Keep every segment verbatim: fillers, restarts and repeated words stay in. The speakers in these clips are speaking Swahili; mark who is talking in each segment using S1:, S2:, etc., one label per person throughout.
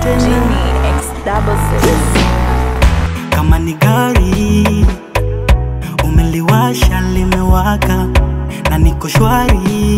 S1: Genie X double six.
S2: Kama ni gari umeliwasha limewaka na niko shwari,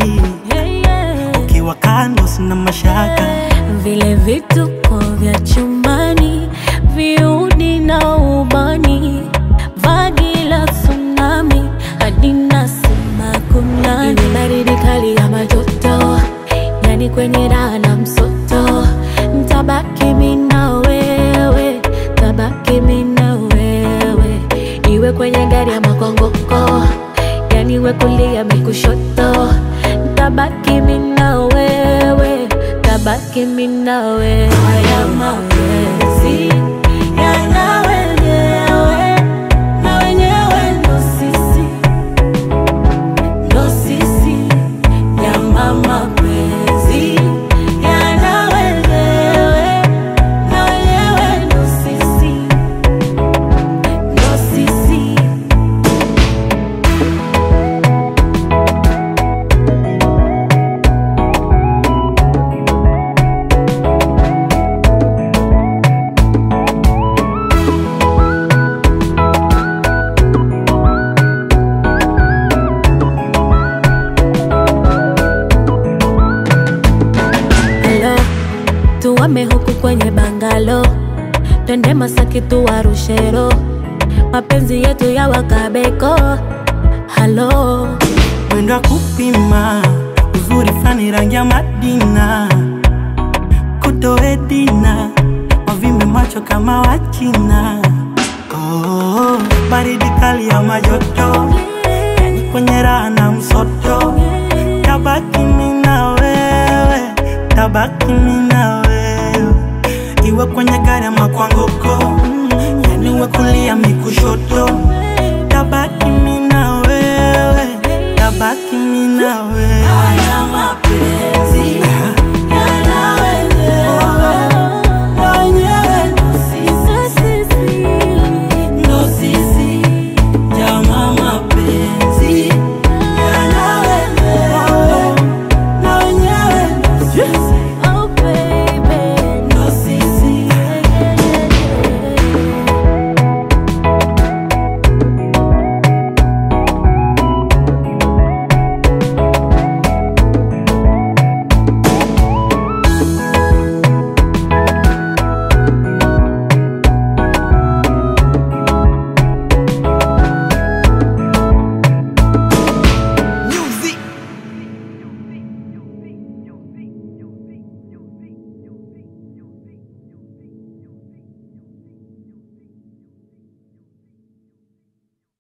S2: ukiwa kando sina mashaka.
S3: Vile vituko vya chumbani, viudi na ubani, vagi la tsunami, hadi nasema kunani. Iwe baridi kali ama joto, yani kwenye raha na msoto, nitabaki mimi na wewe, tabaki mimi na wewe. Iwe kwenye gari ama kwa ngoko, yani we kulia mimi kushoto, nitabaki mimi na wewe, tabaki mimi na wewe. Haya mapenzi yana wenyewe, na wenyewe ndo sisi, ndo sisi. Nyama mapenzi yana wenyewe, na wenyewe ndo sisi, ndo sisi. Tuwame huku kwenye bangalo, twende Masaki tuwarushe roho, mapenzi yetu ya wakabeko. Halo,
S2: Mwendo kupima uzuri fani rangi ya Madina, kutoe dina wavimbe macho kama wachina. Oh, baridi kali ya majoto, yani kwenye raha na msoto, tabaki mimi na wewe, tabaki mimi na wewe. Iwe kwenye gari ama kwa ngoko, yani we kulia mimi kushoto,